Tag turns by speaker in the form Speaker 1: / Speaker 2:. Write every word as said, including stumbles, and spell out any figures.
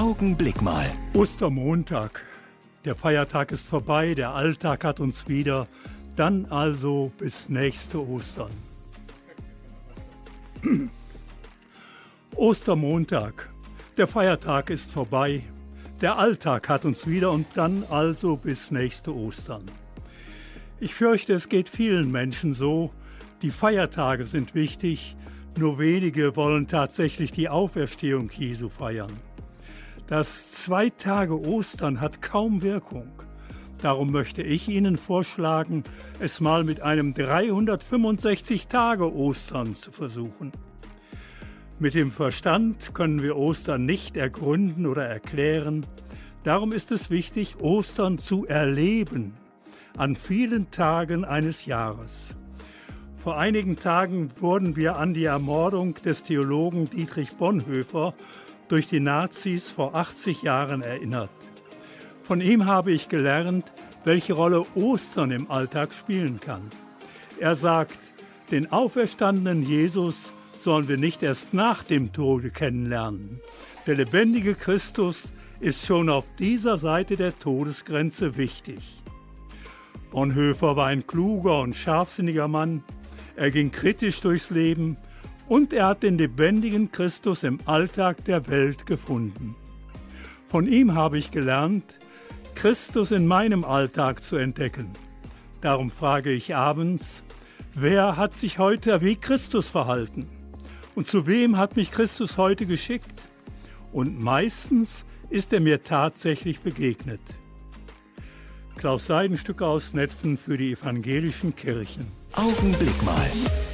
Speaker 1: Augenblick mal.
Speaker 2: Ostermontag. Der Feiertag ist vorbei, der Alltag hat uns wieder. Dann also bis nächste Ostern. Ostermontag. Der Feiertag ist vorbei. Der Alltag hat uns wieder und dann also bis nächste Ostern. Ich fürchte, es geht vielen Menschen so. Die Feiertage sind wichtig, nur wenige wollen tatsächlich die Auferstehung Jesu feiern. Das zwei Tage Ostern hat kaum Wirkung. Darum möchte ich Ihnen vorschlagen, es mal mit einem dreihundertfünfundsechzig Tage Ostern zu versuchen. Mit dem Verstand können wir Ostern nicht ergründen oder erklären. Darum ist es wichtig, Ostern zu erleben, an vielen Tagen eines Jahres. Vor einigen Tagen wurden wir an die Ermordung des Theologen Dietrich Bonhoeffer durch die Nazis vor achtzig Jahren erinnert. Von ihm habe ich gelernt, welche Rolle Ostern im Alltag spielen kann. Er sagt, den auferstandenen Jesus sollen wir nicht erst nach dem Tode kennenlernen. Der lebendige Christus ist schon auf dieser Seite der Todesgrenze wichtig. Bonhoeffer war ein kluger und scharfsinniger Mann. Er ging kritisch durchs Leben und er hat den lebendigen Christus im Alltag der Welt gefunden. Von ihm habe ich gelernt, Christus in meinem Alltag zu entdecken. Darum frage ich abends, wer hat sich heute wie Christus verhalten? Und zu wem hat mich Christus heute geschickt? Und meistens ist er mir tatsächlich begegnet. Klaus Seidenstück aus Netphen für die evangelischen Kirchen.
Speaker 1: Augenblick mal.